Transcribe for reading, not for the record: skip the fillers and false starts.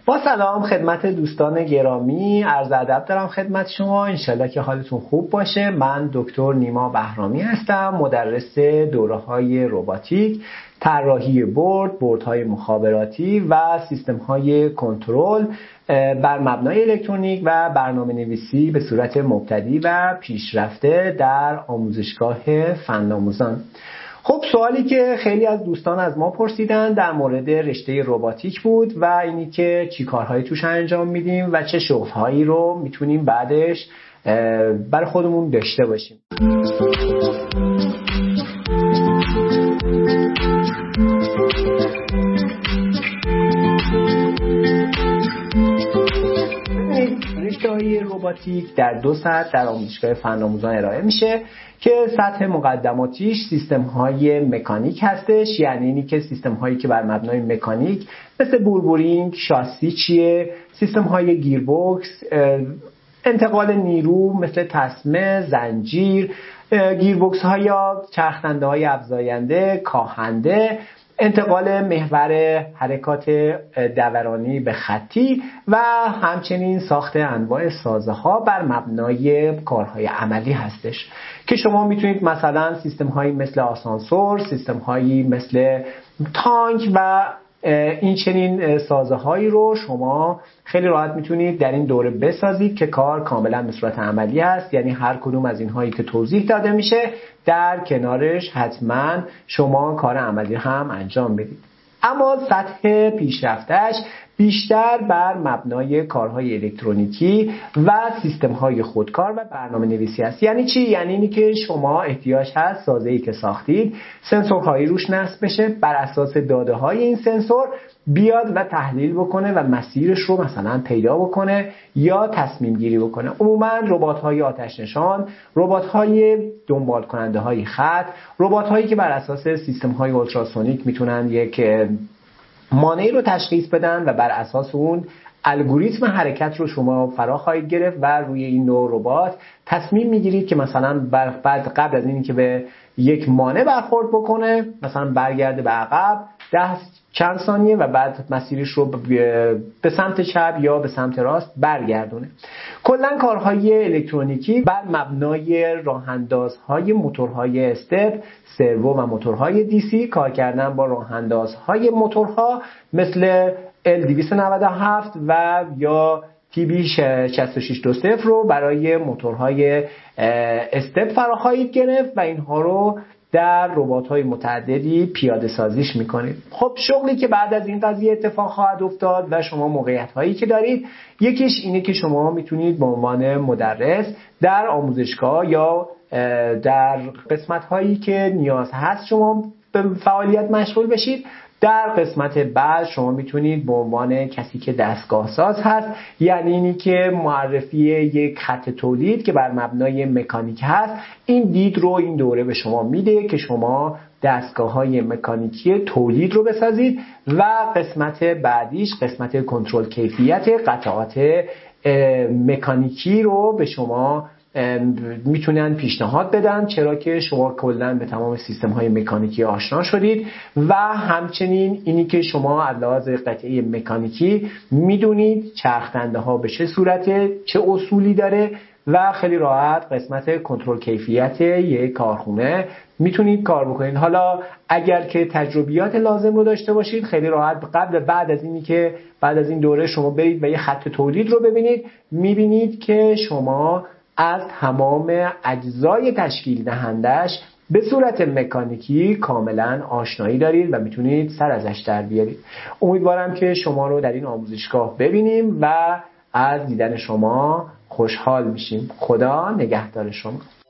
با سلام خدمت دوستان گرامی، عرض ادب دارم خدمت شما. انشالله که حالتون خوب باشه. من دکتر نیما بهرامی هستم، مدرس دوره‌های رباتیک، طراحی بردهای مخابراتی و سیستم‌های کنترل بر مبنای الکترونیک و برنامه‌نویسی به صورت مبتدی و پیشرفته در آموزشگاه فن‌آموزان. خب سوالی که خیلی از دوستان از ما پرسیدن در مورد رشته رباتیک بود و اینی که چی کارهایی توش انجام میدیم و چه شغل‌هایی رو میتونیم بعدش برای خودمون داشته باشیم. رشته‌های رباتیک در دو سطح در آموزشگاه فن‌آموزان ارائه میشه که سطح مقدماتیش سیستم‌های مکانیک هستش، یعنی اینی که سیستم‌هایی که بر مبنای مکانیک مثل بوربورینگ، شاسی چیه، سیستم‌های گیربکس، انتقال نیرو مثل تسمه، زنجیر، گیربکس‌ها یا چرخ‌دنده‌های افزاینده، کاهنده، انتقال محور حرکات دورانی به خطی و همچنین ساخت انواع سازه‌ها بر مبنای کارهای عملی هستش که شما میتونید مثلا سیستم‌هایی مثل آسانسور، سیستم‌هایی مثل تانک و این چنین سازه‌هایی رو شما خیلی راحت میتونید در این دوره بسازید که کار کاملا به صورت عملی است. یعنی هر کدوم از اینهایی که توضیح داده میشه در کنارش حتما شما کار عملی هم انجام بدید. اما سطح پیشرفتش بیشتر بر مبنای کارهای الکترونیکی و سیستم‌های خودکار و برنامه‌نویسی است. یعنی چی؟ یعنی اینی که شما احتیاج هست سازه‌ای که ساختید سنسورهایی روش نصب بشه، بر اساس داده‌های این سنسور بیاد و تحلیل بکنه و مسیرش رو مثلا پیدا بکنه یا تصمیم گیری بکنه. عموما ربات‌های آتش نشان، ربات‌های دنبال کننده‌های خط، ربات‌هایی که بر اساس سیستم‌های اولتراسونیک میتونن یک مانعی رو تشخیص بدن و بر اساس اون الگوریتم حرکت رو شما فرا خواهید گرفت و روی این نوع ربات تصمیم میگیرید که مثلا بعد قبل از اینکه به یک مانع برخورد بکنه مثلا برگرده به عقب چند ثانیه و بعد مسیرش رو به سمت چپ یا به سمت راست برگردونه. کلا کارهای الکترونیکی بر مبنای راه‌اندازهای موتورهای استپ، سرو و موتورهای دیسی، کار کردن با راه‌اندازهای موتورها مثل L297 و یا TB6620 رو برای موتورهای استپ فرا خواهید گرفت و اینها رو در ربات‌های متعددی پیاده سازیش می‌کنید. خب شغلی که بعد از این قضیه اتفاق خواهد افتاد و شما موقعیت‌هایی که دارید، یکیش اینه که شما میتونید به عنوان مدرس در آموزشگاه یا در قسمت‌هایی که نیاز هست شما به فعالیت مشغول بشید. در قسمت بعد شما میتونید به عنوان کسی که دستگاه ساز هست، یعنی اینی که معرفی یک خط تولید که بر مبنای مکانیک هست، این دید رو این دوره به شما میده که شما دستگاه‌های مکانیکی تولید رو بسازید و قسمت بعدیش قسمت کنترل کیفیت قطعات مکانیکی رو به شما میتونن پیشنهاد بدن، چرا که شما کلا به تمام سیستم‌های مکانیکی آشنا شدید و همچنین اینی که شما از لحاظ قطعه مکانیکی میدونید چرخ‌دنده‌ها به چه صورته، چه اصولی داره و خیلی راحت قسمت کنترل کیفیت یک کارخونه میتونید کار بکنید. حالا اگر که تجربیات لازم رو داشته باشید خیلی راحت بعد از این دوره شما برید و یه خط تولید رو ببینید، میبینید که شما از تمام اجزای تشکیل دهندش به صورت مکانیکی کاملا آشنایی دارید و میتونید سر ازش در بیارید. امیدوارم که شما رو در این آموزشگاه ببینیم و از دیدن شما خوشحال میشیم. خدا نگهدار شما.